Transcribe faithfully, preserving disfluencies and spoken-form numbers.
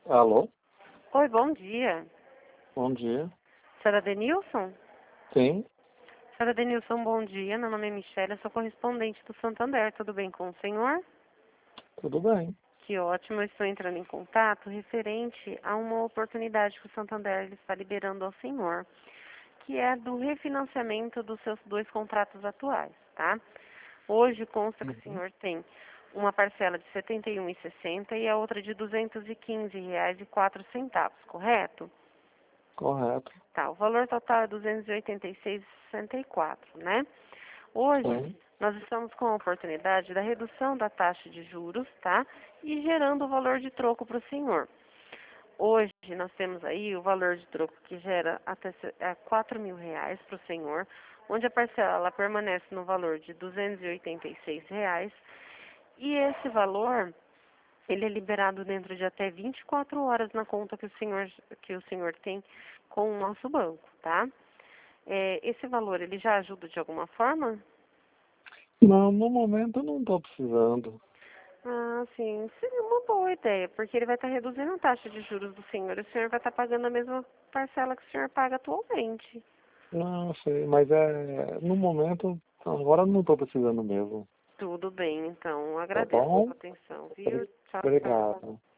Alô? Oi, bom dia. Bom dia. Senhora Denilson? Sim, Senhora Denilson, bom dia. Meu nome é Michelle, eu sou correspondente do Santander. Tudo bem com o senhor? tudo bem. Que ótimo, eu estou entrando em contato referente a uma oportunidade que o Santander está liberando ao senhor, que é do refinanciamento dos seus dois contratos atuais, tá? Hoje consta que o Uhum. senhor tem uma parcela de setenta e um reais e sessenta centavos e a outra de duzentos e quinze reais e quatro centavos, correto? Correto. Tá, o valor total é duzentos e oitenta e seis reais e sessenta e quatro, né? Hoje, Sim. nós estamos com a oportunidade da redução da taxa de juros, tá? E gerando o valor de troco para o senhor. Hoje, nós temos aí o valor de troco que gera até se- é, quatro mil reais para o senhor, onde a parcela ela permanece no valor de duzentos e oitenta e seis reais. E esse valor, ele é liberado dentro de até vinte e quatro horas na conta que o senhor, que o senhor tem com o nosso banco, tá? É, esse valor, ele já ajuda de alguma forma? Não, no momento eu não estou precisando. Ah, sim, seria uma boa ideia, porque ele vai estar reduzindo a taxa de juros do senhor e o senhor vai estar pagando a mesma parcela que o senhor paga atualmente. Não, sei, mas é. No momento, agora eu não estou precisando mesmo. Tudo bem, então, Tá agradeço a bom? sua atenção, viu? Tchau, tchau. Obrigado.